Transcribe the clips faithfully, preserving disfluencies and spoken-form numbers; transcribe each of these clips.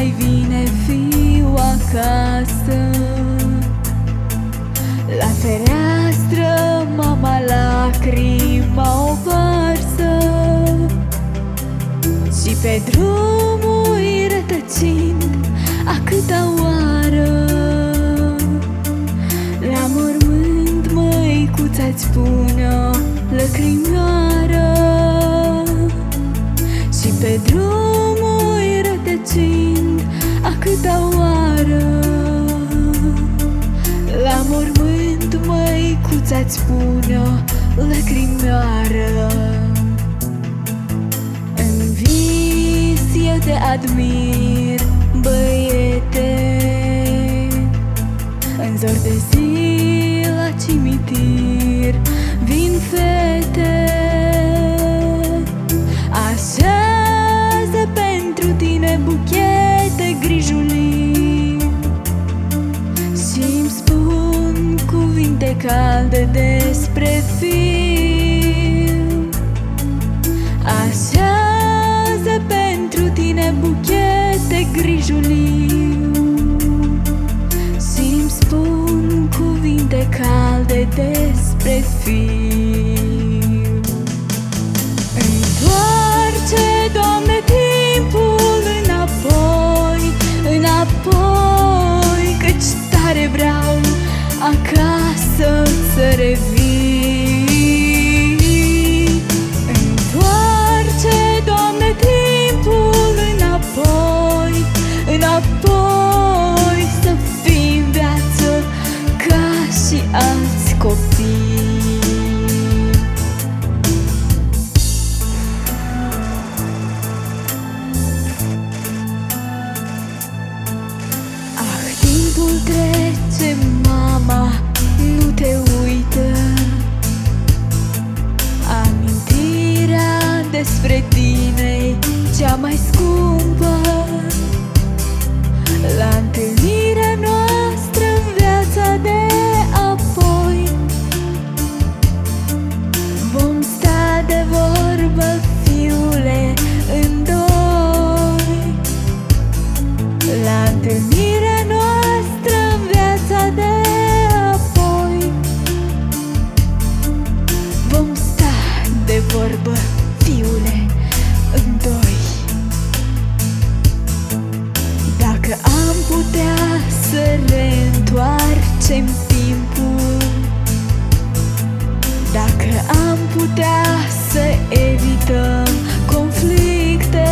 mai vine fiu acasă. La fereastră mama lacrima o varsă și pe drumul-i rătăcind a câta oară. La mormânt măicuța-ți pune o lăcrimioară și pe drumul-i rătăcind a câta oară. La mormânt măicuța-ți pune o lăcrimioară. În vis eu te admir, băiete, în zor de zi la cimitir vin fete. Așează pentru tine buchete grijulii și-mi spun cuvinte calde despre fiu. Așează pentru tine buchete grijulii și-mi spun cuvinte calde despre fiu. Întoarce, Doamne, timpul înapoi, înapoi, căci tare vreau acasă să revii. Întoarce, Doamne, timpul înapoi, înapoi, să fii în viață ca și alți copii. Ah, timpul trece, mama, nu te uită. Amintirea despre tine cea mai scumpă. La întâlnirea noastră în viața de apoi vom sta de vorbă, fiule, în doi. La întâlnirea noastră în viața de apoi vom sta de vorbă, fiule, în doi. Dacă am putea să reîntoarcem timpul, dacă am putea să evităm conflicte,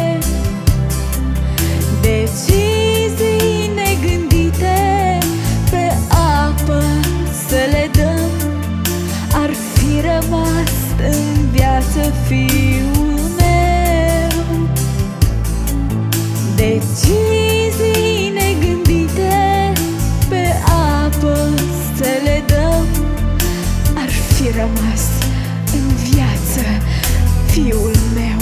decizii negândite pe apă să le dăm, ar fi rămas în viață fiul meu. Decizii negândite pe apă să le dăm, ar fi rămas în viață fiul meu.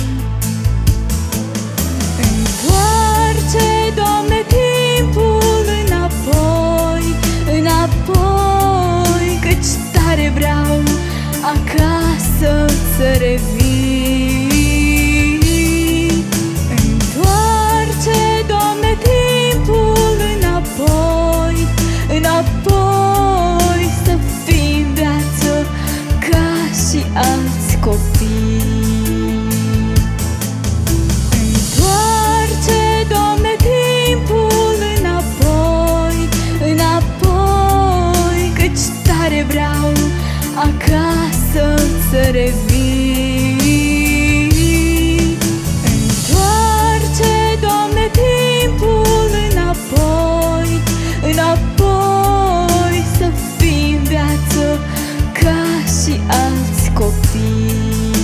Întoarce, Doamne, timpul înapoi, înapoi, căci tare vreau acasă să revii. Întoarce, Doamne, timpul înapoi, înapoi, să fii în viață ca și alți copii. Întoarce, Doamne, timpul înapoi, înapoi, căci tare vreau acasă să revii. Întoarce, Doamne, timpul înapoi, înapoi, să fii în viață ca și alți copii.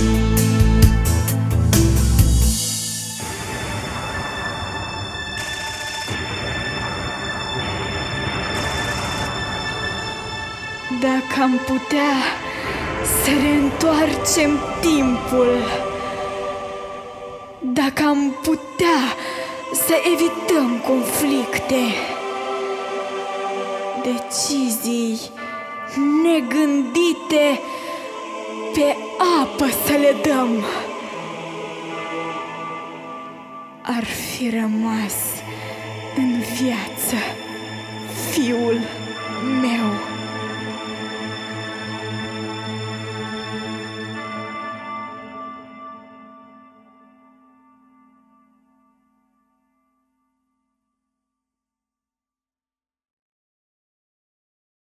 Dacă am putea să reîntoarcem timpul, dacă am putea să evităm conflicte, decizii negândite pe apă să le dăm, ar fi fi rămas în viață, fiul meu.